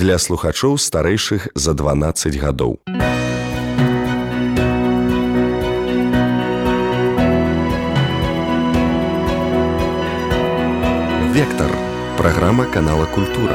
для слухачоў старэйшых за 12 гадоў. Вектор. Программа канала «Культура».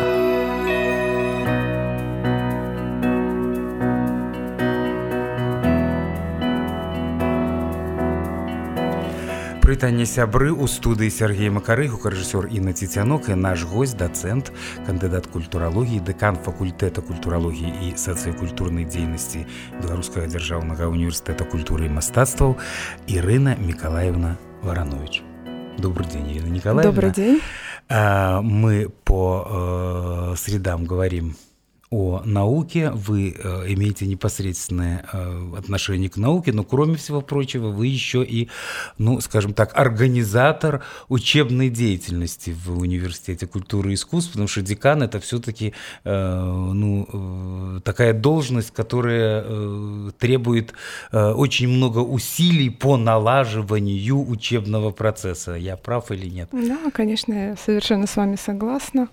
Прывітанне сябры, у студыі Сергей Макары, гукарэжысёр Інна Цецянок і наш госць, дацэнт, кандыдат культуралогіі, дэкан факультэта культуралогіі і сацыякультурнай дзейнасці Беларускага дзяржаўнага універсітэта культуры і мастацтваў Ірына Миколаевна Варанович. Добрый день, Ирина Николаевна. Добрый день. Мы по средам говорим о науке, вы имеете непосредственное отношение к науке, но кроме всего прочего вы еще и, скажем так, организатор учебной деятельности в Университете культуры и искусств, потому что декан это все-таки такая должность, которая требует очень много усилий по налаживанию учебного процесса. Я прав или нет? Да, конечно, я совершенно с вами согласна.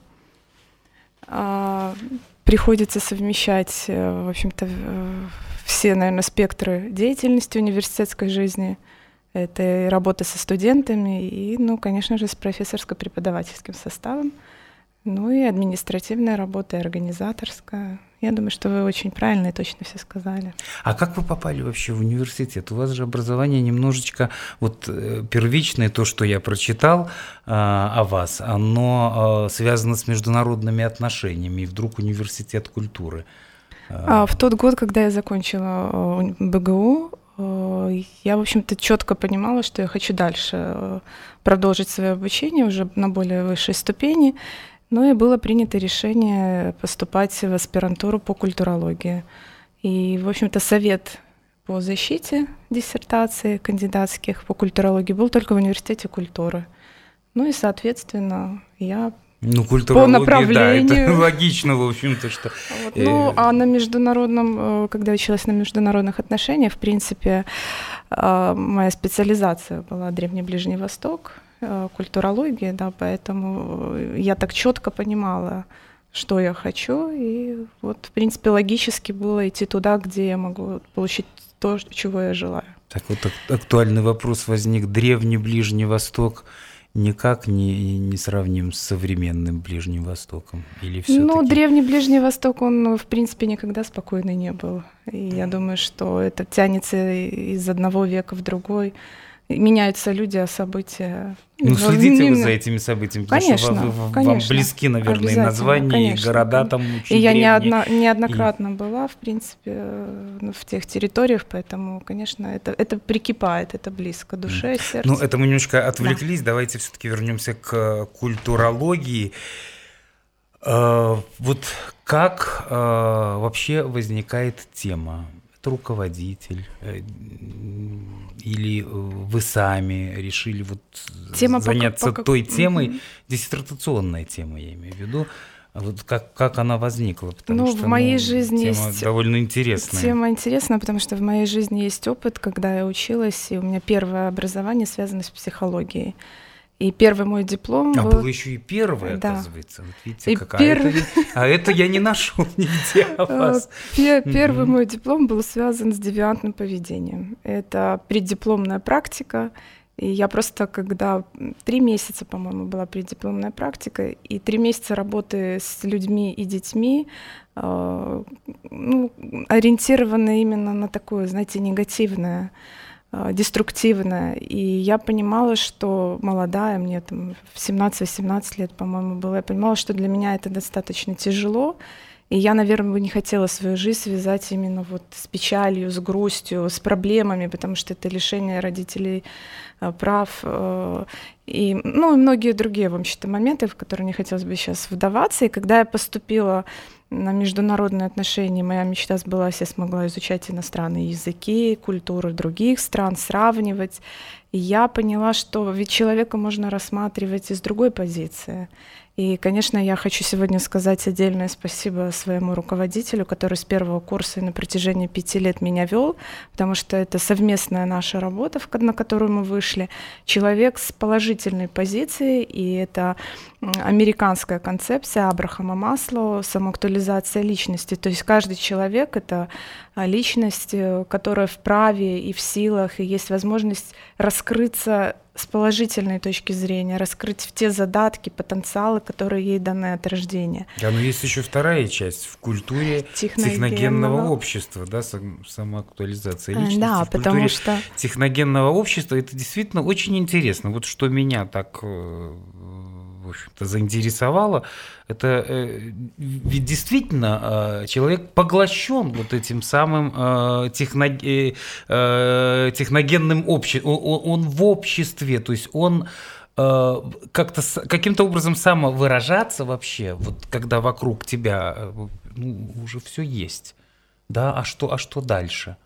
Приходится совмещать, в общем-то, все, наверное, спектры деятельности университетской жизни. Это и работа со студентами, и, конечно же, с профессорско-преподавательским составом, и административная работа, и организаторская. Я думаю, что вы очень правильно и точно все сказали. А как вы попали вообще в университет? У вас же образование немножечко первичное, то, что я прочитал о вас, оно связано с международными отношениями, и вдруг университет культуры. В тот год, когда я закончила БГУ, я, в общем-то, четко понимала, что я хочу дальше продолжить свое обучение уже на более высшей ступени. И было принято решение поступать в аспирантуру по культурологии. И, в общем-то, совет по защите диссертаций кандидатских по культурологии был только в Университете культуры. И, соответственно, я по направлению... Да, это логично, в общем-то, что... А на международном, когда училась на международных отношениях, в принципе, моя специализация была Древний Ближний Восток, культурология, да, поэтому я так четко понимала, что я хочу, и в принципе, логически было идти туда, где я могу получить то, чего я желаю. Так актуальный вопрос возник. Древний Ближний Восток никак не сравним с современным Ближним Востоком? Или всё-таки... Древний Ближний Восток, он, в принципе, никогда спокойный не был. И я думаю, что это тянется из одного века в другой. Меняются люди, а события... Следите вы за этими событиями, потому что вам близки, наверное, и названия, и города там очень древние. Я неоднократно была, в принципе, в тех территориях, поэтому, конечно, это прикипает, это близко душе, сердцу. Это мы немножко отвлеклись, да. Давайте все-таки вернемся к культурологии. Как вообще возникает тема? Руководитель или вы сами решили заняться той темой, диссертационной темой, я имею в виду, как она возникла? Потому что в моей жизни тема довольно интересная. Тема интересная, потому что в моей жизни есть опыт, когда я училась, и у меня первое образование связано с психологией. И первый мой диплом был... было еще и первое, да. Оказывается. Видите, это я не нашел нигде о вас. Первый мой диплом был связан с девиантным поведением. Это преддипломная практика. И я просто, когда 3 месяца, по-моему, была преддипломная практика, и 3 месяца работы с людьми и детьми, ориентированы именно на такое, знаете, негативное, деструктивная. И я понимала, что молодая, мне там в 17-18 лет, по-моему, было, я понимала, что для меня это достаточно тяжело. И я, наверное, не хотела свою жизнь связать именно с печалью, с грустью, с проблемами, потому что это лишение родителей прав и многие другие, в общем-то, моменты, в которые не хотелось бы сейчас вдаваться. И когда я поступила на международные отношения, моя мечта сбылась, я смогла изучать иностранные языки, культуру других стран, сравнивать. И я поняла, что ведь человека можно рассматривать из другой позиции. И, конечно, я хочу сегодня сказать отдельное спасибо своему руководителю, который с первого курса и на протяжении 5 лет меня вел, потому что это совместная наша работа, на которую мы вышли. Человек с положительной позицией, и это американская концепция Абрахама Маслоу, самоактуализация личности. То есть каждый человек — это личность, которая вправе и в силах, и есть возможность раскрыться с положительной точки зрения, раскрыть те задатки, потенциалы, которые ей даны от рождения. Да, но есть еще вторая часть в культуре техногенного общества, да, самоактуализация личности. Да, потому что техногенного общества это действительно очень интересно. Вот что меня так, в общем-то, заинтересовало, это ведь действительно человек поглощен вот этим самым техногенным обществом. Он в обществе, то есть он как-то каким-то образом самовыражаться вообще, вот когда вокруг тебя уже все есть, да, а что дальше?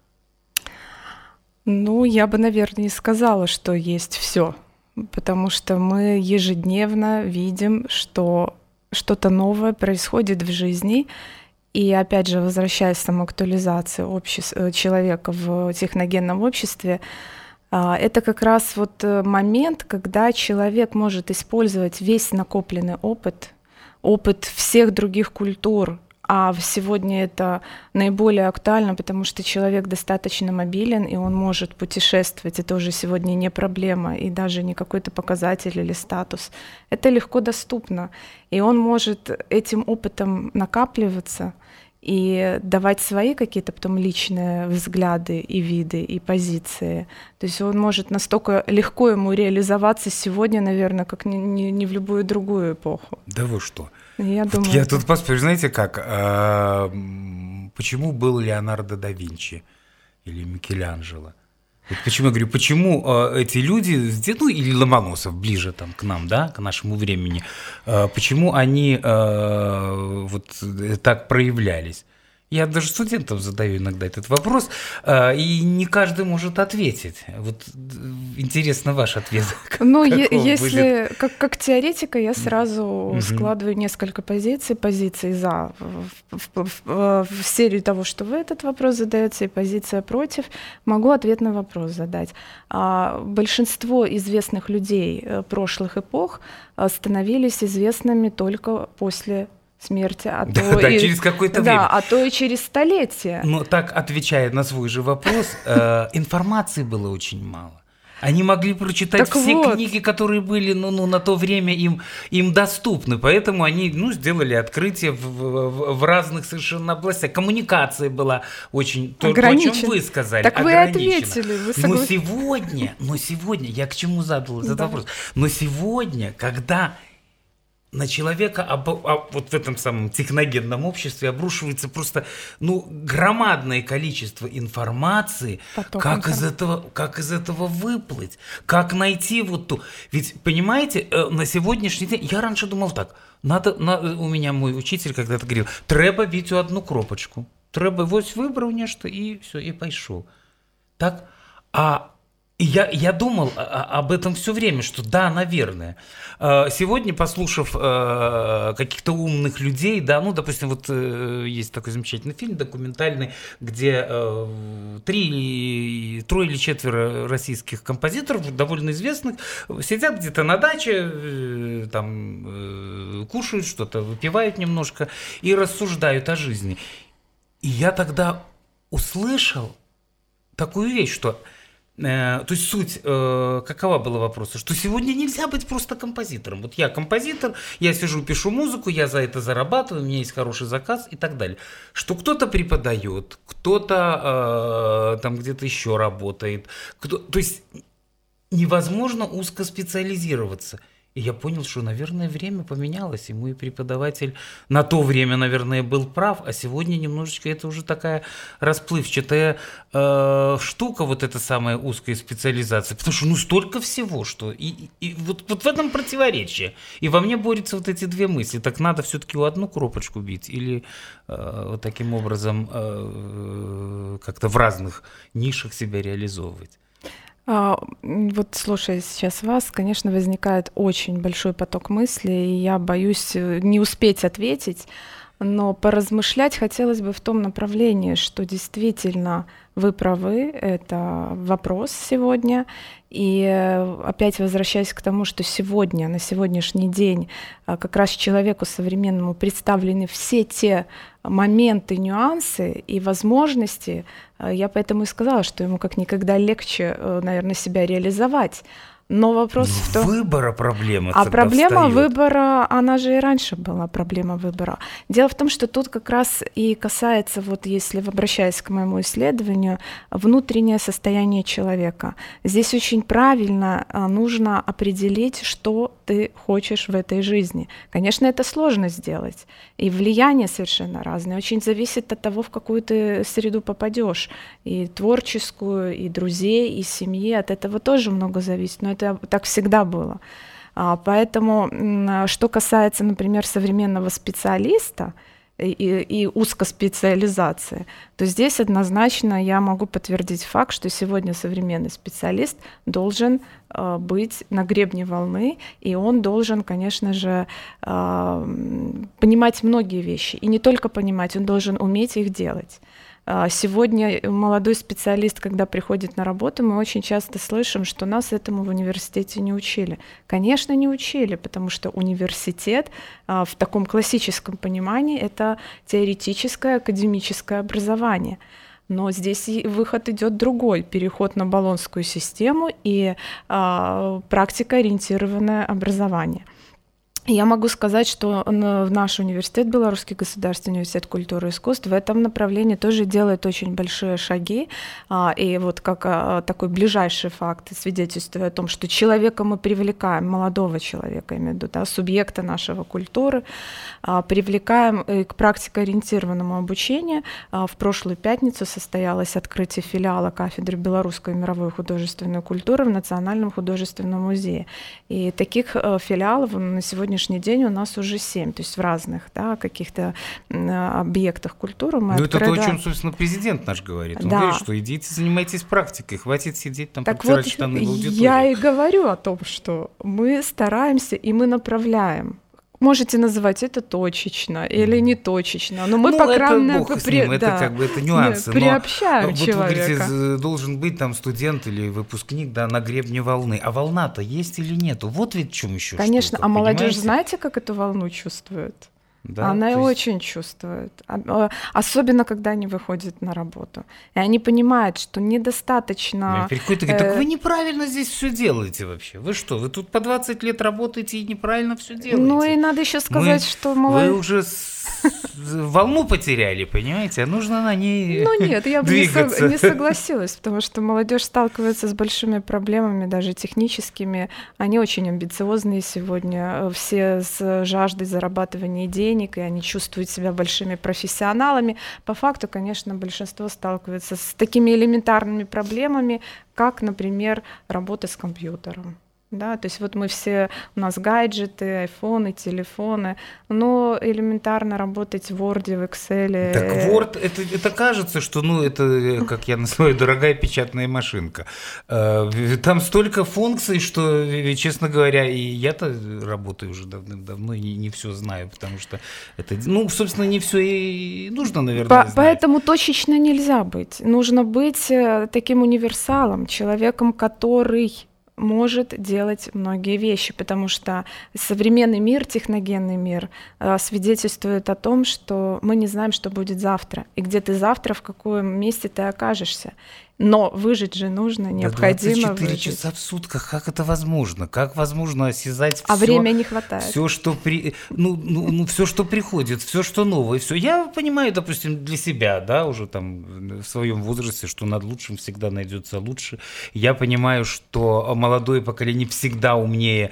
Ну, я бы, наверное, не сказала, что есть все, потому что мы ежедневно видим, что что-то новое происходит в жизни. И опять же, возвращаясь к самоактуализации человека в техногенном обществе, это как раз вот момент, когда человек может использовать весь накопленный опыт всех других культур. А сегодня это наиболее актуально, потому что человек достаточно мобилен, и он может путешествовать. Это уже сегодня не проблема, и даже не какой-то показатель или статус. Это легко доступно. И он может этим опытом накапливаться и давать свои какие-то потом личные взгляды и виды, и позиции. То есть он может настолько легко ему реализоваться сегодня, наверное, как не в любую другую эпоху. Да вы что? Я думаю, я тут поспорю, знаете как, почему был Леонардо да Винчи или Микеланджело? Вот почему я говорю, почему эти люди, ну или Ломоносов ближе там к нам, да, к нашему времени, почему они вот так проявлялись? Я даже студентам задаю иногда этот вопрос, и не каждый может ответить. Вот интересно ваш ответ. Ну, если как теоретика, я сразу складываю несколько позиций за в серию того, что вы этот вопрос задаете, и позиция против. Могу ответ на вопрос задать. Большинство известных людей прошлых эпох становились известными только после смерти, через какое-то время. А то и через столетия. Но так, отвечая на свой же вопрос, информации было очень мало. Они могли прочитать все книги, которые были на то время им доступны. Поэтому они сделали открытие в разных совершенно областях. Коммуникация была очень... То, о чем вы сказали. Так вы ответили. Но сегодня, я к чему задал этот вопрос? Но сегодня, когда на человека вот в этом самом техногенном обществе обрушивается просто громадное количество информации, как из этого выплыть, как найти вот ту. Ведь, понимаете, на сегодняшний день, я раньше думал так, у меня мой учитель когда-то говорил, треба бить одну кропочку, треба выбрал нечто и все, и пошел. Так, и я думал об этом все время, что да, наверное. Сегодня, послушав каких-то умных людей, да, допустим, вот есть такой замечательный фильм документальный, где 3 или 4 российских композиторов, довольно известных, сидят где-то на даче, там кушают что-то, выпивают немножко и рассуждают о жизни. И я тогда услышал такую вещь, что... То есть суть какова была вопроса, что сегодня нельзя быть просто композитором. Вот я композитор, я сижу, пишу музыку, я за это зарабатываю, у меня есть хороший заказ и так далее. Что кто-то преподает, кто-то там где-то еще работает. То есть невозможно узкоспециализироваться. И я понял, что, наверное, время поменялось, и мой преподаватель на то время, наверное, был прав, а сегодня немножечко это уже такая расплывчатая штука, вот эта самая узкая специализация, потому что столько всего, что... И вот в этом противоречие. И во мне борются вот эти две мысли. Так надо все-таки одну кропочку бить или вот таким образом как-то в разных нишах себя реализовывать? Вот слушая сейчас вас, конечно, возникает очень большой поток мыслей, и я боюсь не успеть ответить, но поразмышлять хотелось бы в том направлении, что действительно вы правы, это вопрос сегодня. И опять возвращаясь к тому, что сегодня, на сегодняшний день, как раз человеку современному представлены все те моменты, нюансы и возможности, я поэтому и сказала, что ему как никогда легче, наверное, себя реализовать. Но вопрос в том... Выбора проблема. А проблема выбора, она же и раньше была, проблема выбора. Дело в том, что тут как раз и касается, вот если обращаясь к моему исследованию, внутреннее состояние человека. Здесь очень правильно нужно определить, что ты хочешь в этой жизни. Конечно, это сложно сделать, и влияние совершенно разное. Очень зависит от того, в какую ты среду попадешь, и творческую, и друзей, и семьи. От этого тоже много зависит, но это так всегда было. Поэтому, что касается, например, современного специалиста и узкоспециализации, то здесь однозначно я могу подтвердить факт, что сегодня современный специалист должен быть на гребне волны, и он должен, конечно же, понимать многие вещи. И не только понимать, он должен уметь их делать. Сегодня молодой специалист, когда приходит на работу, мы очень часто слышим, что нас этому в университете не учили. Конечно, не учили, потому что университет в таком классическом понимании — это теоретическое, академическое образование. Но здесь выход идет другой, переход на болонскую систему и практикоориентированное образование. Я могу сказать, что наш университет, Белорусский государственный университет культуры и искусств, в этом направлении тоже делает очень большие шаги. И вот как такой ближайший факт свидетельствует о том, что человека мы привлекаем, молодого человека, имею в виду, да, субъекта нашего культуры, привлекаем к практикоориентированному обучению. В прошлую пятницу состоялось открытие филиала кафедры белорусской и мировой художественной культуры в Национальном художественном музее. И таких филиалов на сегодняшний день у нас уже 7, то есть в разных, да, каких-то объектах культуры мы это то, о чем, собственно, президент наш говорит. Он говорит, что идите, занимайтесь практикой, хватит сидеть там, подтирать штаны в аудитории. Я и говорю о том, что мы стараемся и мы направляем. Можете называть это точечно или не точечно, но мы, по крайней мере, это нюансы. Приобщаем человека. Вот вы говорите, должен быть там студент или выпускник, да, на гребне волны. А волна-то есть или нету? Вот ведь в чем еще. Конечно, штука, а молодежь, понимаете? Знаете, как эту волну чувствует? Да, она очень чувствует, особенно когда они выходят на работу. И они понимают, что недостаточно... Приходит и говорит, так вы неправильно здесь все делаете вообще. Вы что, вы тут по 20 лет работаете и неправильно все делаете? Ну и надо еще сказать, что... Вы уже волну потеряли, понимаете, а нужно на ней нет, я бы двигаться. не согласилась, потому что молодежь сталкивается с большими проблемами, даже техническими. Они очень амбициозные сегодня, все с жаждой зарабатывания денег, и они чувствуют себя большими профессионалами. По факту, конечно, большинство сталкивается с такими элементарными проблемами, как, например, работа с компьютером. Да, то есть вот мы все, у нас гаджеты, айфоны, телефоны, но элементарно работать в Word, в Excel. Так Word, это кажется, что, это, как я называю, дорогая печатная машинка. Там столько функций, что, честно говоря, и я-то работаю уже давным-давно и не все знаю, потому что это, собственно, не все и нужно, наверное, знать. Поэтому точечно нельзя быть. Нужно быть таким универсалом, человеком, который может делать многие вещи, потому что современный мир, техногенный мир свидетельствует о том, что мы не знаем, что будет завтра, и где ты завтра, в каком месте ты окажешься. Но выжить же нужно, необходимо 24 выжить. часа в сутках, как это возможно? Как возможно осязать все? А времени не хватает. Все, что все, что приходит, все, что новое, все. Я понимаю, допустим, для себя, да, уже там в своем возрасте, что над лучшим всегда найдется лучше. Я понимаю, что молодое поколение всегда умнее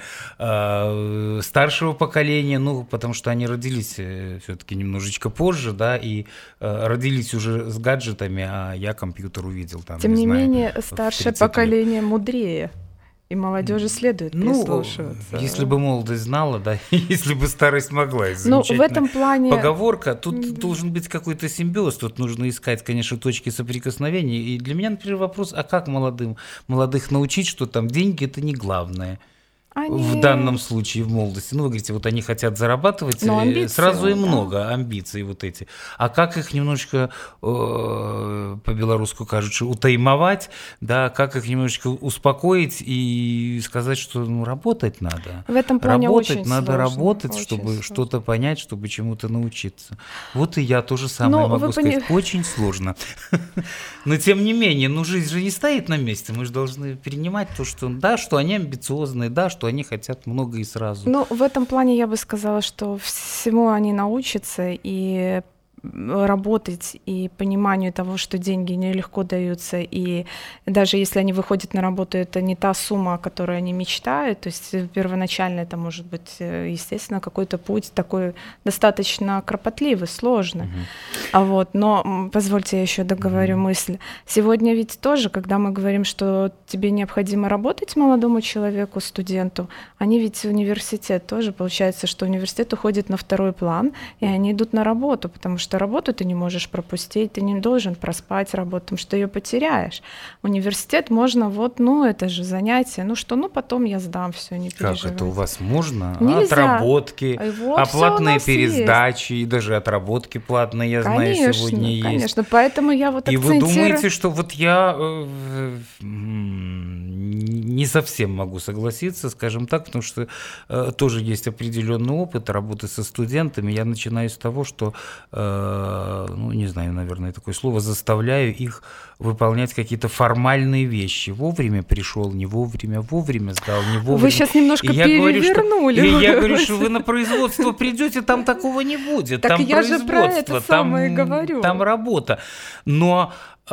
старшего поколения, потому что они родились все-таки немножечко позже, да, и родились уже с гаджетами, а я компьютер увидел там. Тем не менее, старшее поколение мудрее. И молодежи следует прислушиваться. Если бы молодость знала, да, если бы старость могла. Ну, в этом плане... Поговорка, тут должен быть какой-то симбиоз, тут нужно искать, конечно, точки соприкосновения. И для меня, например, вопрос, а как молодых научить, что там деньги – это не главное? В данном случае, в молодости. Ну, вы говорите, вот они хотят зарабатывать, сразу и много амбиций вот эти. А как их немножечко, по-белорусски кажучи, утаймовать, да, как их немножечко успокоить и сказать, что работать надо. В этом плане работать, очень надо сложно, работать, очень чтобы сложно. Что-то понять, чтобы чему-то научиться. Вот и я то же самое могу сказать. Очень сложно. Но тем не менее, жизнь же не стоит на месте. Мы же должны принимать то, что, да, что они амбициозные, да, что они хотят много и сразу. Ну, в этом плане я бы сказала, что всему они научатся, и работать, и пониманию того, что деньги нелегко даются, и даже если они выходят на работу, это не та сумма, о которой они мечтают, то есть первоначально это может быть, естественно, какой-то путь такой достаточно кропотливый, сложный. Но позвольте я еще договорю мысль. Сегодня ведь тоже, когда мы говорим, что тебе необходимо работать молодому человеку, студенту, они ведь университет тоже, получается, что университет уходит на второй план, и они идут на работу, потому что работу ты не можешь пропустить, ты не должен проспать работу, потому что ее потеряешь. Университет можно, это же занятие, потом я сдам, все, не переживай. Как это у вас можно? Нельзя. Отработки, платные пересдачи, и даже отработки платные, я знаю, сегодня есть. Конечно, поэтому я И вы думаете, что я не совсем могу согласиться, скажем так, потому что тоже есть определенный опыт работы со студентами. Я начинаю с того, что, не знаю, наверное, такое слово, заставляю их выполнять какие-то формальные вещи. Вовремя пришел, не вовремя, вовремя сдал, не вовремя. Вы сейчас немножко перевернули. Я говорю, что вы на производство придете, там такого не будет. Так там я же про это производство, самое говорю. Там работа. Но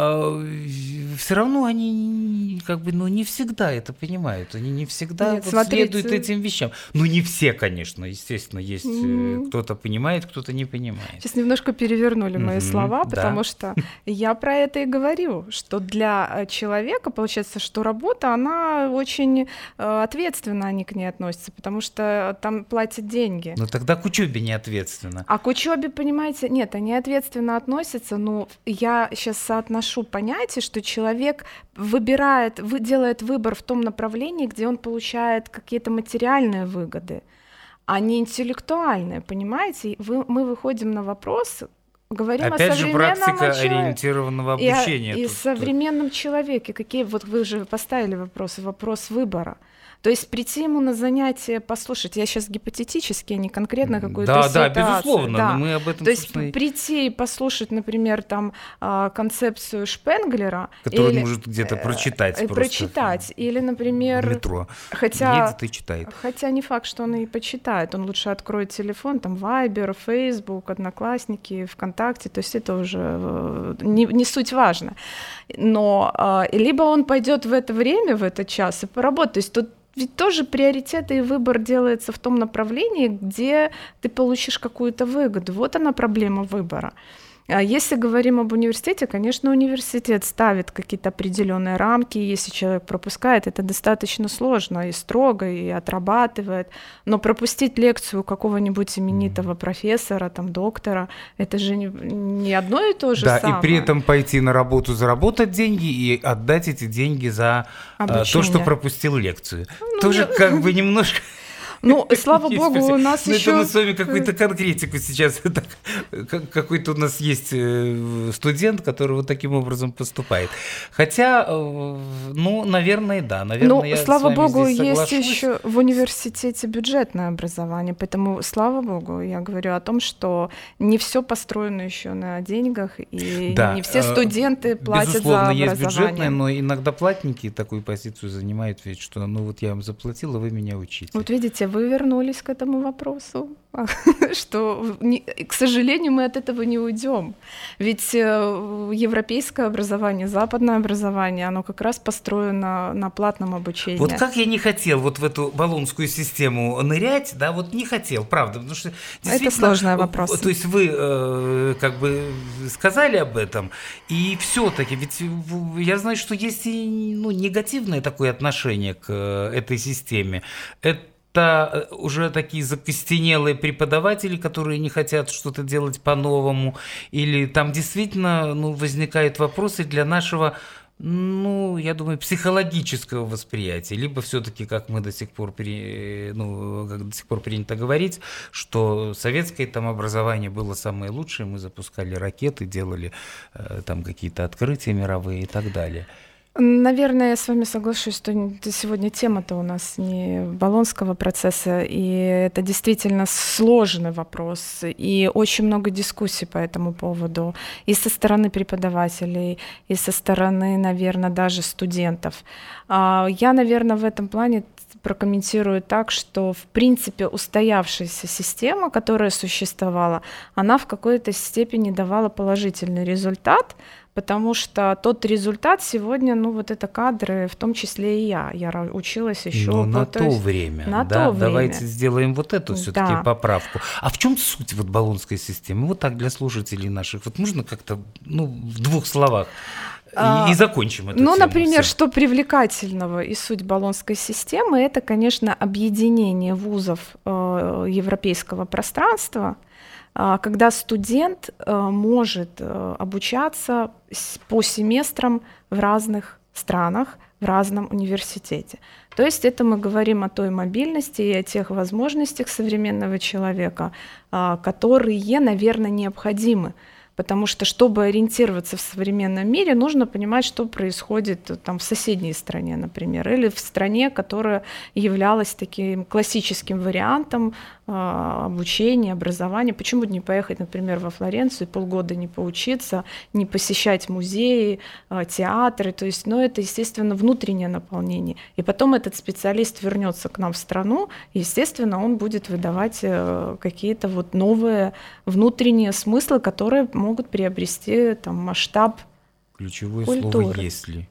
все равно они не всегда это понимают, они не всегда следуют этим вещам. Не все, конечно, естественно, есть кто-то понимает, кто-то не понимает. Сейчас немножко перевернули мои слова, потому что я про это и говорю, что для человека получается, что работа, она очень ответственно они к ней относятся, потому что там платят деньги. Но тогда к учебе не ответственно. А к учебе, понимаете, нет, они ответственно относятся, но я сейчас соотношу понятие, что человек делает выбор в том направлении, где он получает какие-то материальные выгоды, а не интеллектуальные, понимаете? Мы выходим на вопрос, говорим опять о современном же, практика ориентированного обучения. И современном человеке. Вы же поставили вопрос выбора. То есть прийти ему на занятие, послушать, я сейчас гипотетически, не конкретно какую-то ситуацию. Да, безусловно, но мы об этом, то есть прийти и послушать, например, концепцию Шпенглера. Которую он может где-то прочитать просто. Прочитать. Или, например... В метро. Едет и читает. Хотя не факт, что он и почитает. Он лучше откроет телефон, Viber, Facebook, Одноклассники, ВКонтакте. То есть это уже не суть важно. Но либо он пойдет в это время, в этот час и поработает. То есть тут ведь тоже приоритеты и выбор делается в том направлении, где ты получишь какую-то выгоду. Вот она проблема выбора. А если говорим об университете, конечно, университет ставит какие-то определенные рамки, если человек пропускает, это достаточно сложно и строго, и отрабатывает, но пропустить лекцию какого-нибудь именитого профессора, доктора, это же не одно и то же самое. Да, и при этом пойти на работу, заработать деньги и отдать эти деньги за то, что пропустил лекцию. Тоже немножко... Слава богу, у нас еще... Это мы с вами какую-то конкретику сейчас... Какой-то у нас есть студент, который вот таким образом поступает. Хотя, наверное, да. Наверное, я слава богу, есть еще в университете бюджетное образование. Поэтому, слава богу, я говорю о том, что не все построено еще на деньгах, и не все студенты платят безусловно, за образование. Есть бюджетное, но иногда платники такую позицию занимают, ведь что, я вам заплатила, вы меня учите. Вот видите, вы вернулись к этому вопросу, что, к сожалению, мы от этого не уйдем. Ведь европейское образование, западное образование, оно как раз построено на платном обучении. Вот как я не хотел вот в эту болонскую систему нырять, да, вот не хотел, правда, потому что это сложный вопрос. То есть вы как бы сказали об этом, и все-таки, ведь я знаю, что есть и негативное такое отношение к этой системе. Это уже такие закостенелые преподаватели, которые не хотят что-то делать по-новому, или там действительно возникают вопросы для нашего, я думаю, психологического восприятия, либо все-таки, как мы до сих пор принято говорить, что советское там образование было самое лучшее, мы запускали ракеты, делали там какие-то открытия мировые и так далее. Наверное, я с вами соглашусь, что сегодня тема-то у нас не болонского процесса, и это действительно сложный вопрос, и очень много дискуссий по этому поводу, и со стороны преподавателей, и со стороны, наверное, даже студентов. Я, наверное, в этом плане прокомментирую так, что, в принципе, устоявшаяся система, которая существовала, она в какой-то степени давала положительный результат, потому что тот результат сегодня, вот это кадры, в том числе и я. Я училась еще на то время. Давайте сделаем вот эту все-таки поправку. А в чем суть болонской системы? Вот так для слушателей наших. Вот можно как-то, в двух словах. И закончим эту тему. Например, что привлекательного и суть болонской системы, это, конечно, объединение вузов европейского пространства, когда студент может обучаться по семестрам в разных странах, в разном университете. То есть это мы говорим о той мобильности и о тех возможностях современного человека, которые, наверное, необходимы. Потому что, чтобы ориентироваться в современном мире, нужно понимать, что происходит там в соседней стране, например, или в стране, которая являлась таким классическим вариантом обучения, образования. Почему бы не поехать, например, во Флоренцию, полгода не поучиться, не посещать музеи, театры? То есть, это, естественно, внутреннее наполнение. И потом этот специалист вернется к нам в страну, и, естественно, он будет выдавать какие-то новые внутренние смыслы, которые могут приобрести масштаб ключевое культуры. Слово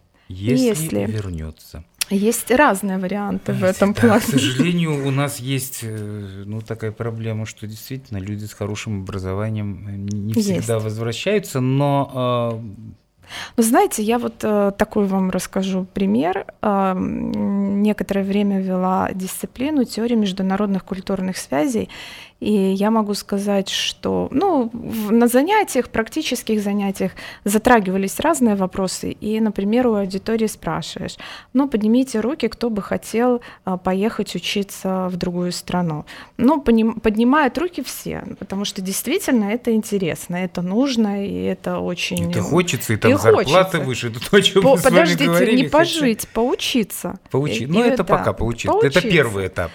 если вернется. Есть разные варианты в этом плане. К сожалению, у нас есть такая проблема, что действительно люди с хорошим образованием не всегда возвращаются, но... Знаете, я такой вам расскажу пример. Некоторое время вела дисциплину теории международных культурных связей, и я могу сказать, что на занятиях, практических занятиях затрагивались разные вопросы, и, например, у аудитории спрашиваешь, поднимите руки, кто бы хотел поехать учиться в другую страну. Поднимают руки все, потому что действительно это интересно, это нужно, и это очень... Это хочется, и там зарплаты выше, это то, о чем мы с вами говорили. Подождите, не пожить, поучиться. Это пока поучиться, это первый этап.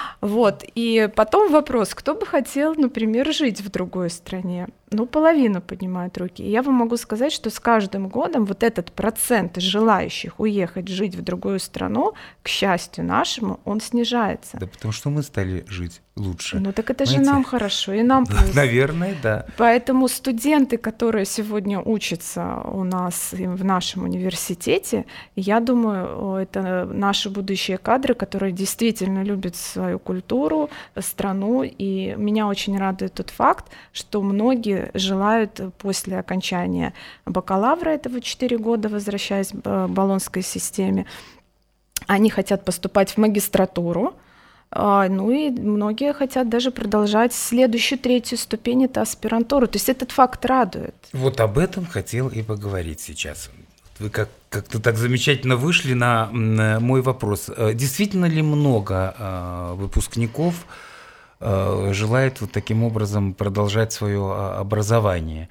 И потом вопрос, кто бы хотел, например, жить в другой стране? Половина поднимает руки. И я вам могу сказать, что с каждым годом этот процент желающих уехать жить в другую страну, к счастью нашему, он снижается. Да потому что мы стали жить лучше. Так это же нам хорошо, и нам плюс. Наверное, да. Поэтому студенты, которые сегодня учатся у нас в нашем университете, я думаю, это наши будущие кадры, которые действительно любят свою культуру, страну. И меня очень радует тот факт, что многие желают после окончания бакалавра, этого 4 года, возвращаясь к болонской системе, они хотят поступать в магистратуру, и многие хотят даже продолжать следующую, 3-ю ступень, это аспирантуру. То есть этот факт радует. Об этом хотел и поговорить сейчас. Вы как-то так замечательно вышли на мой вопрос. Действительно ли много выпускников желает таким образом продолжать свое образование?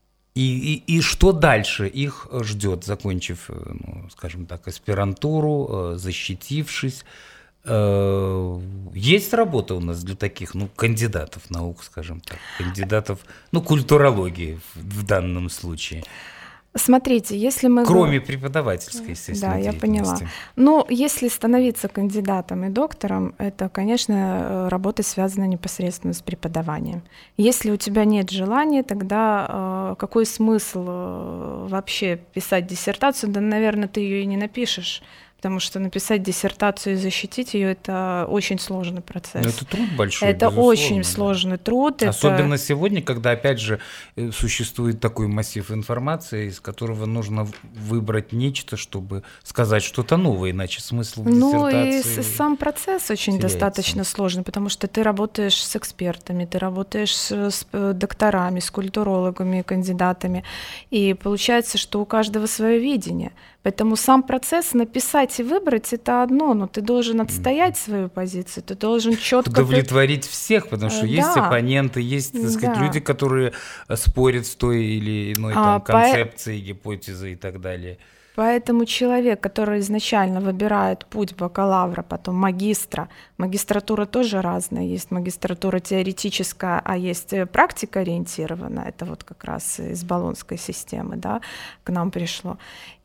И что дальше их ждет, закончив, скажем так, аспирантуру, защитившись? Есть работа у нас для таких, кандидатов наук, скажем так, кандидатов, культурологии в данном случае? Смотрите, если мы... Кроме преподавательской, естественно, Да, я деятельности. поняла. Но если становиться кандидатом и доктором, это, конечно, работа связана непосредственно с преподаванием. Если у тебя нет желания, тогда какой смысл вообще писать диссертацию? Да, наверное, ты ее и не напишешь. Потому что написать диссертацию и защитить ее — это очень сложный процесс. Но это труд большой, это безусловно, очень сложный труд. Особенно сегодня, когда, опять же, существует такой массив информации, из которого нужно выбрать нечто, чтобы сказать что-то новое, иначе смысл диссертации... Ну и сам процесс очень теряется. Достаточно сложный, потому что ты работаешь с экспертами, ты работаешь с докторами, с культурологами, кандидатами, и получается, что у каждого свое видение. Поэтому сам процесс написать и выбрать — это одно, но ты должен отстоять свою позицию, ты должен четко... Удовлетворить всех, потому что есть Да. оппоненты, есть, так сказать, Да. люди, которые спорят с той или иной там, концепцией, гипотезой и так далее. Поэтому человек, который изначально выбирает путь бакалавра, потом магистра, магистратура тоже разная, есть магистратура теоретическая, а есть практика ориентированная, это вот как раз из Болонской системы, да, к нам пришло.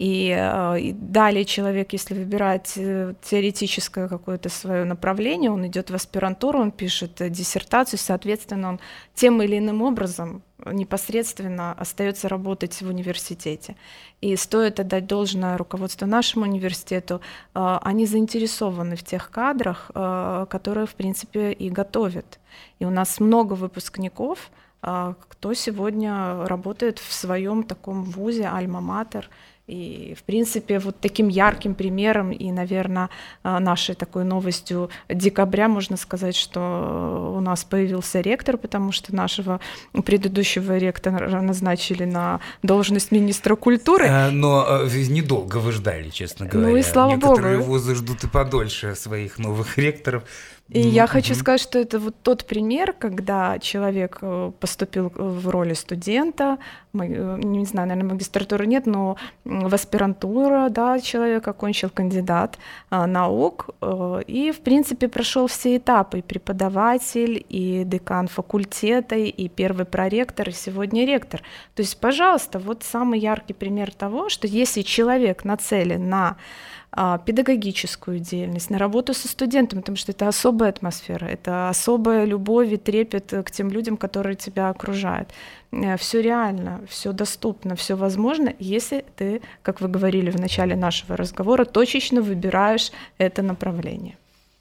И далее человек, если выбирает теоретическое какое-то свое направление, он идет в аспирантуру, он пишет диссертацию, соответственно, он тем или иным образом непосредственно остается работать в университете. И стоит отдать должное руководству нашему университету, они заинтересованы в тех кадрах, которые, в принципе, и готовят. И у нас много выпускников, кто сегодня работает в своем таком вузе, альма-матер. И, в принципе, вот таким ярким примером и, наверное, нашей такой новостью декабря можно сказать, что у нас появился ректор, потому что нашего предыдущего ректора назначили на должность министра культуры. Но недолго вы ждали, честно говоря. Ну и слава Некоторые богу. вузы ждут и подольше своих новых ректоров. И я хочу сказать, что это вот тот пример, когда человек поступил в роли студента, не знаю, наверное, магистратуры нет, но в аспирантуру, да, человек окончил, кандидат наук, и, в принципе, прошел все этапы: и преподаватель, и декан факультета, и первый проректор, и сегодня ректор. То есть, пожалуйста, вот самый яркий пример того, что если человек нацелен на педагогическую деятельность, на работу со студентами, потому что это особая атмосфера, это особая любовь и трепет к тем людям, которые тебя окружают. Все реально, все доступно, все возможно, если ты, как вы говорили в начале нашего разговора, точечно выбираешь это направление.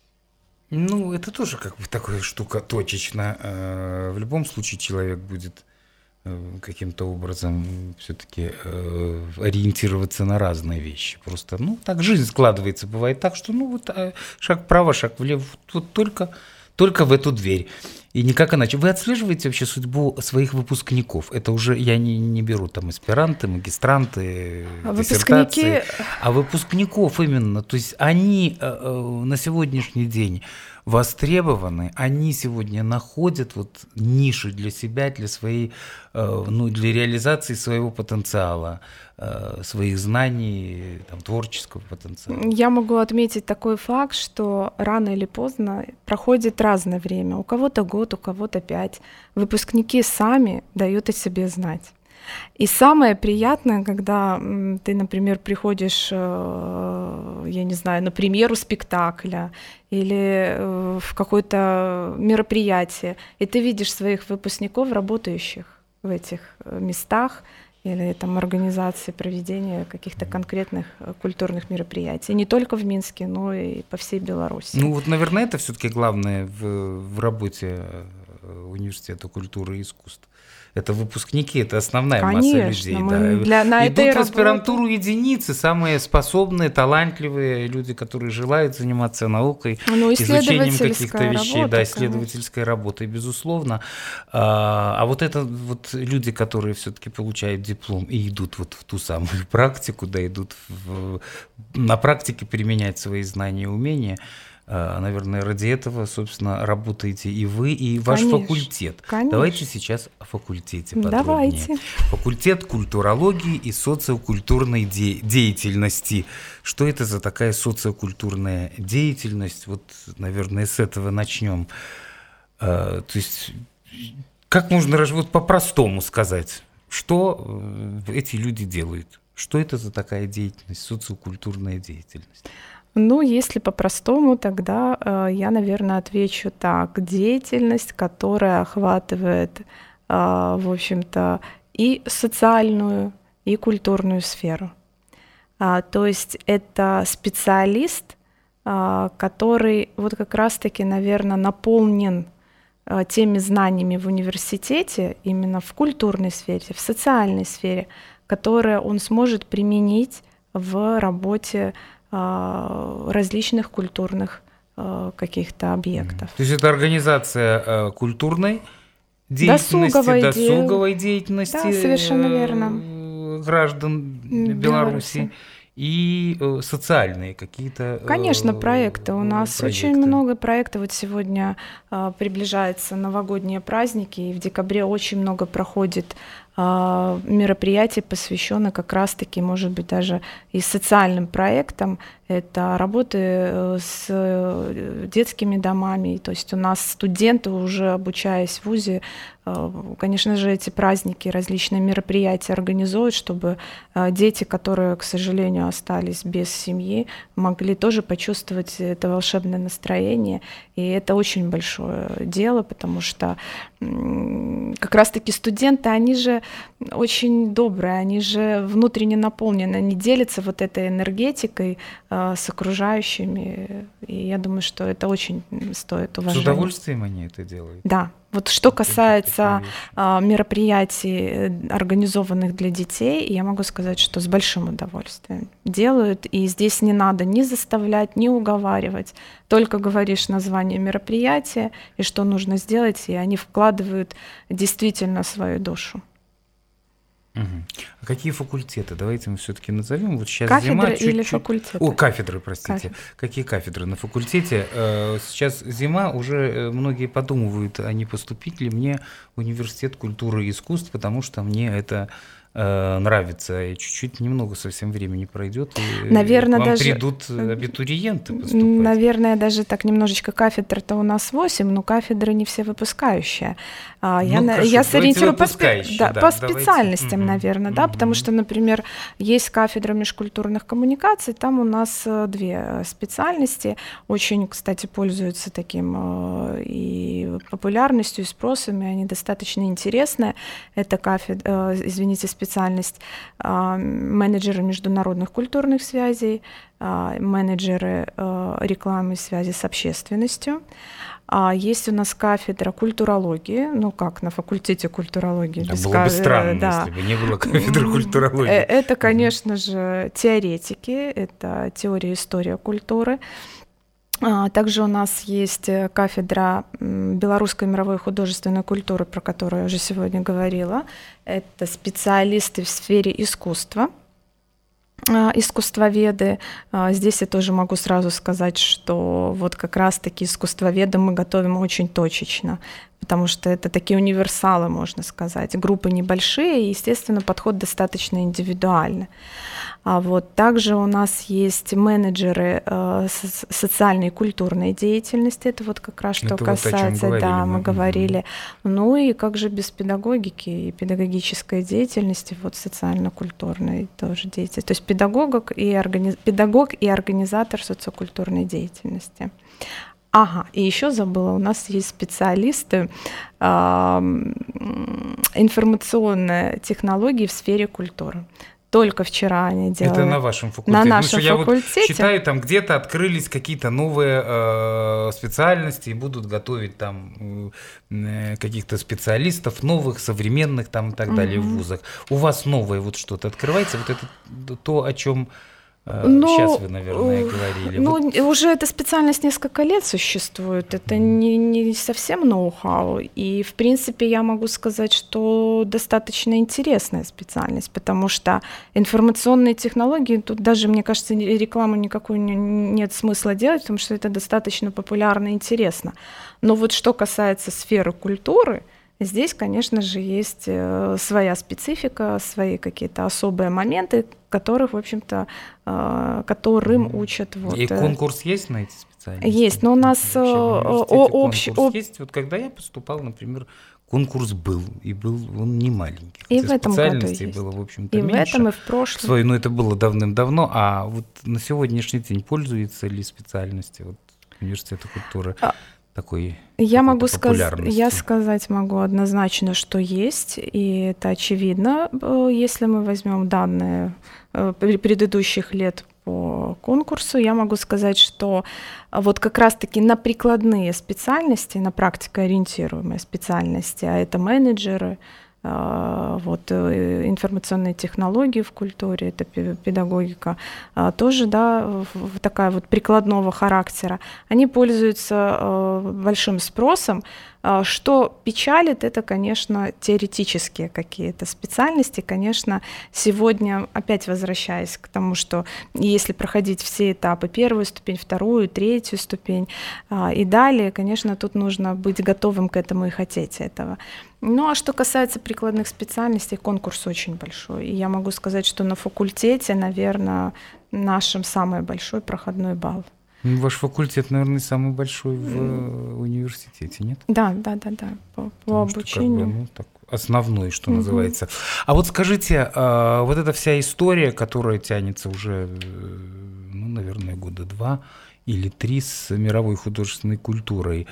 Ну, это тоже как бы такая штука точечно. В любом случае человек будет каким-то образом все-таки ориентироваться на разные вещи. Просто, ну, так жизнь складывается. Бывает так, что, ну, вот шаг вправо, шаг влево, вот только в эту дверь. И никак иначе. Вы отслеживаете вообще судьбу своих выпускников? Это уже, я не беру там аспиранты, магистранты, диссертации, а выпускников именно. То есть они на сегодняшний день востребованы, они сегодня находят вот ниши для себя, для своей, ну, для реализации своего потенциала, своих знаний, там, творческого потенциала. Я могу отметить такой факт, что рано или поздно проходит разное время. У кого-то год, у кого-то 5. Выпускники сами дают о себе знать. И самое приятное, когда ты, например, приходишь, я не знаю, на премьеру спектакля или в какое-то мероприятие, и ты видишь своих выпускников, работающих в этих местах, или там организации проведения каких-то конкретных культурных мероприятий. Не только в Минске, но и по всей Беларуси. Ну вот, наверное, это все-таки главное в работе Университета культуры и искусств. Это выпускники, это основная масса людей. Да. Идут в аспирантуру единицы, самые способные, талантливые люди, которые желают заниматься наукой, изучением каких-то вещей, работа, да, исследовательской работой, безусловно. А вот это вот люди, которые все-таки получают диплом и идут вот в ту самую практику, да, идут на практике применять свои знания и умения. Наверное, ради этого, собственно, работаете и вы, и ваш факультет. Конечно. Давайте сейчас о факультете подробнее. Давайте. Факультет культурологии и социокультурной деятельности. Что это за такая социокультурная деятельность? Вот, наверное, с этого начнем. То есть, как можно вот по-простому сказать? Что эти люди делают? Что это за такая деятельность, социокультурная деятельность? Ну, если по-простому, тогда я, наверное, отвечу так. Деятельность, которая охватывает, в общем-то, и социальную, и культурную сферу. То есть это специалист, который вот как раз-таки, наверное, наполнен теми знаниями в университете, именно в культурной сфере, в социальной сфере, которые он сможет применить в работе различных культурных каких-то объектов. То есть это организация культурной деятельности, досуговой деятельности, да, совершенно верно, граждан Беларуси. И социальные какие-то конечно, проекты. У нас очень много проектов. Вот сегодня приближаются новогодние праздники, и в декабре очень много проходит мероприятий, посвященных как раз-таки, может быть, даже и социальным проектам. Это работы с детскими домами. То есть у нас студенты, уже обучаясь в вузе, конечно же, эти праздники, различные мероприятия организуют, чтобы дети, которые, к сожалению, остались без семьи, могли тоже почувствовать это волшебное настроение. И это очень большое дело, потому что как раз-таки студенты, они же очень добрые, они же внутренне наполнены, они делятся вот этой энергетикой с окружающими. И я думаю, что это очень стоит уважения. С удовольствием они это делают? Да. Вот что касается мероприятий, организованных для детей, я могу сказать, что с большим удовольствием делают. И здесь не надо ни заставлять, ни уговаривать. Только говоришь название мероприятия и что нужно сделать, и они вкладывают действительно свою душу. А какие факультеты? Давайте мы все-таки назовем. Вот сейчас кафедры зима, или факультеты? Кафедры, простите. Какие кафедры на факультете? Сейчас зима, уже многие подумывают, а не поступить ли мне в университет культуры и искусств, потому что мне это нравится, и чуть-чуть немного совсем времени пройдет, и наверное, к вам даже придут абитуриенты поступать. Наверное, даже так немножечко кафедр-то у нас 8, но кафедры не все выпускающие. Я сориентирую по специальностям, наверное, да, потому что, например, есть кафедра межкультурных коммуникаций, там у нас 2 специальности, очень, кстати, пользуются таким и популярностью, и спросами, они достаточно интересные. Это специальность менеджеры международных культурных связей, менеджеры рекламы и связи с общественностью. Есть у нас кафедра культурологии, ну как на факультете культурологии. Да, было бы странно, если бы не было кафедры культурологии. Это, конечно же, теоретики, это теория и история культуры. Также у нас есть кафедра белорусской мировой художественной культуры, про которую я уже сегодня говорила. Это специалисты в сфере искусства, искусствоведы. Здесь я тоже могу сразу сказать, что вот как раз-таки искусствоведы мы готовим очень точечно, потому что это такие универсалы, можно сказать. Группы небольшие, и, естественно, подход достаточно индивидуальный. Также у нас есть менеджеры социальной и культурной деятельности. Это вот как раз что это касается, вот да, мы говорили. Ну и как же без педагогики и педагогической деятельности, вот социально-культурной тоже деятельности. То есть педагог и организатор социокультурной деятельности. И еще забыла, у нас есть специалисты информационные технологии в сфере культуры. Только вчера они делали. Это на вашем факультете? На нашем Я факультете. вот читаю, там где-то открылись какие-то новые специальности и будут готовить там каких-то специалистов новых, современных там и так далее в вузах. У вас новое вот что-то открывается? Вот это то, о чем сейчас вы, наверное, говорили. Уже эта специальность несколько лет существует. Это не совсем ноу-хау. И, в принципе, я могу сказать, что достаточно интересная специальность, потому что информационные технологии, тут даже, мне кажется, рекламу никакой нет смысла делать, потому что это достаточно популярно и интересно. Но вот что касается сферы культуры, здесь, конечно же, есть своя специфика, свои какие-то особые моменты, которых, в общем-то, которым учат. И конкурс есть на эти специальности? Есть, но у нас общий... есть. Вот когда я поступал, например, конкурс был, и был он не маленький. И в этом году специальностей есть. было, в общем-то, и меньше. В этом, и в прошлом. Но это было давным-давно. А вот на сегодняшний день пользуется ли специальности вот, университета культуры такой популярностью? Я сказать могу однозначно, что есть, и это очевидно, если мы возьмем данные предыдущих лет по конкурсу, я могу сказать, что вот как раз-таки на прикладные специальности, на практикоориентируемые специальности, а это менеджеры, вот, информационные технологии в культуре, это педагогика, тоже, да, такая вот прикладного характера, они пользуются большим спросом. Что печалит, это, конечно, теоретические какие-то специальности. Конечно, сегодня, опять возвращаясь к тому, что если проходить все этапы, первую ступень, вторую, третью ступень и далее, конечно, тут нужно быть готовым к этому и хотеть этого. Ну, а что касается прикладных специальностей, конкурс очень большой. И я могу сказать, что на факультете, наверное, нашим самый большой проходной балл. Ваш факультет, наверное, самый большой в университете, нет? Да, по обучению. Как бы, так, основной, что называется. А вот скажите, вот эта вся история, которая тянется уже, наверное, года 2 или 3 с мировой художественной культурой,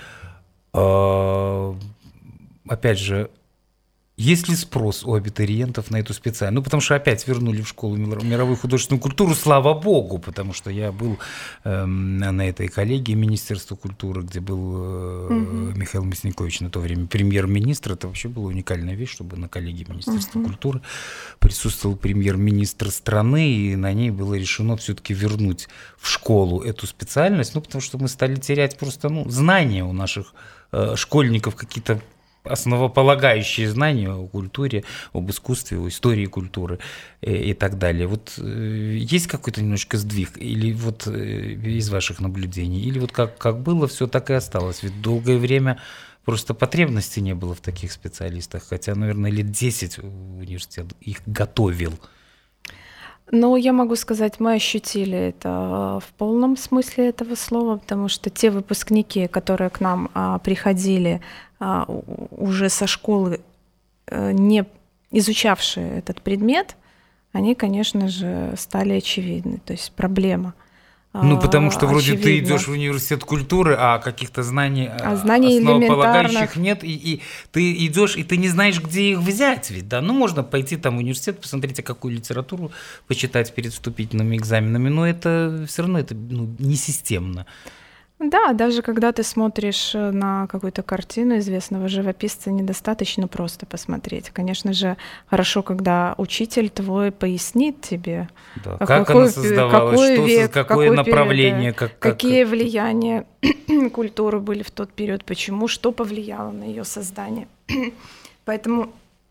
опять же, есть ли спрос у абитуриентов на эту специальность? Потому что опять вернули в школу мировую художественную культуру, слава богу, потому что я был на этой коллегии Министерства культуры, где был Михаил Мясникович на то время премьер-министр. Это вообще была уникальная вещь, чтобы на коллегии Министерства культуры присутствовал премьер-министр страны, и на ней было решено все-таки вернуть в школу эту специальность, потому что мы стали терять просто знания у наших школьников, какие-то основополагающие знания о культуре, об искусстве, о истории культуры и так далее. Вот есть какой-то немножко сдвиг или вот из ваших наблюдений, или вот как было, все так и осталось? Ведь долгое время просто потребности не было в таких специалистах, хотя, наверное, лет 10 университет их готовил. Ну, я могу сказать, мы ощутили это в полном смысле этого слова, потому что те выпускники, которые к нам приходили уже со школы, не изучавшие этот предмет, они, конечно же, стали очевидны, то есть проблема. Потому что вроде очевидно. Ты идешь в университет культуры, а каких-то знаний основополагающих нет, и ты идешь, и ты не знаешь, где их взять. Ведь, да? Можно пойти там в университет, посмотреть, какую литературу почитать перед вступительными экзаменами, но это все равно не системно. Да, даже когда ты смотришь на какую-то картину известного живописца, недостаточно просто посмотреть. Конечно же, хорошо, когда учитель твой пояснит тебе, да, как она создавалась, какое направление, какие влияния культуры были в тот период, почему, что повлияло на ее создание. Поэтому,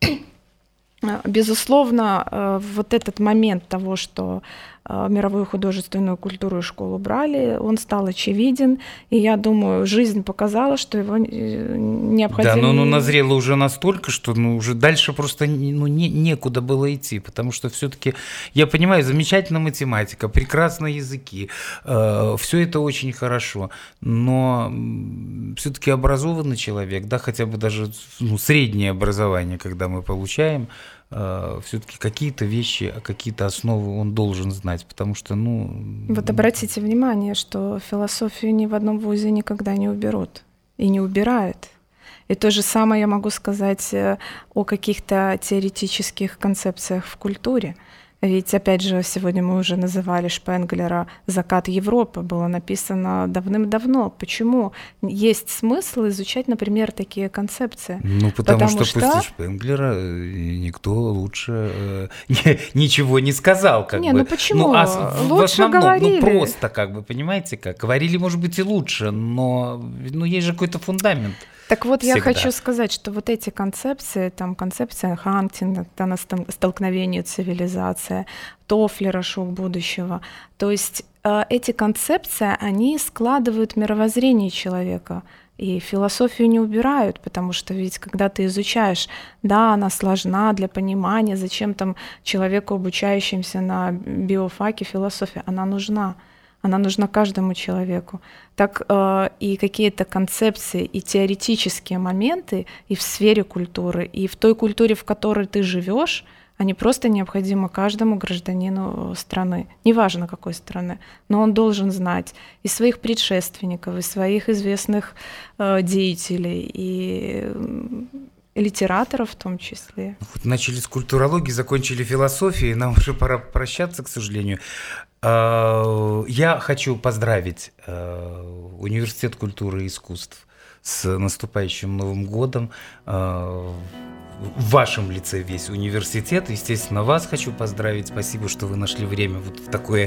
безусловно, вот этот момент того, что мировую художественную культуру и школу брали, он стал очевиден, и я думаю, жизнь показала, что его необходимо... Да, но назрело уже настолько, что уже дальше просто некуда было идти, потому что все-таки, я понимаю, замечательная математика, прекрасные языки, все это очень хорошо, но все-таки образованный человек, да, хотя бы даже среднее образование, когда мы получаем, все-таки какие-то вещи, какие-то основы он должен знать, потому что, Вот обратите внимание, что философию ни в одном вузе никогда не уберут и не убирают. И то же самое я могу сказать о каких-то теоретических концепциях в культуре. Ведь, опять же, сегодня мы уже называли Шпенглера «Закат Европы», было написано давным-давно. Почему есть смысл изучать, например, такие концепции? Потому что после Шпенглера никто лучше ничего не сказал. Почему? В основном, говорили. Просто, понимаете, как? Говорили, может быть, и лучше, но есть же какой-то фундамент. Так вот, я хочу сказать, что вот эти концепции, концепция Хантинга, столкновение цивилизация, Тофлера, шок будущего, то есть эти концепции, они складывают мировоззрение человека, и философию не убирают, потому что ведь когда ты изучаешь, да, она сложна для понимания, зачем человеку, обучающимся на биофаке, философия, она нужна. она нужна каждому человеку. Так и какие-то концепции и теоретические моменты и в сфере культуры, и в той культуре, в которой ты живешь, они просто необходимы каждому гражданину страны, неважно какой страны, но он должен знать и своих предшественников, и своих известных деятелей, и литераторов в том числе. Вот начали с культурологии, закончили философией, нам уже пора прощаться, к сожалению. Я хочу поздравить Университет культуры и искусств с наступающим Новым годом. В вашем лице весь университет. Естественно, вас хочу поздравить. Спасибо, что вы нашли время вот в такое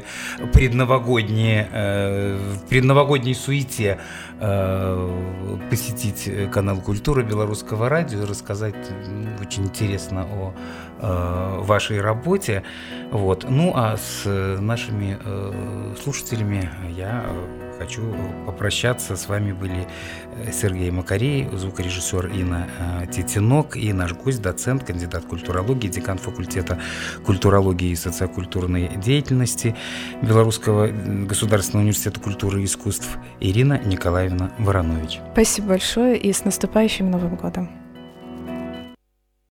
предновогодней суете посетить канал «Культура» Белорусского радио, рассказать очень интересно о вашей работе. Вот. Ну, а с нашими слушателями я хочу попрощаться. С вами были Сергей Макарей, звукорежиссер Инна Титинок и наш гость, доцент, кандидат культурологии, декан факультета культурологии и социокультурной деятельности Белорусского государственного университета культуры и искусств Ирина Николаевна Воронович. Спасибо большое и с наступающим Новым годом.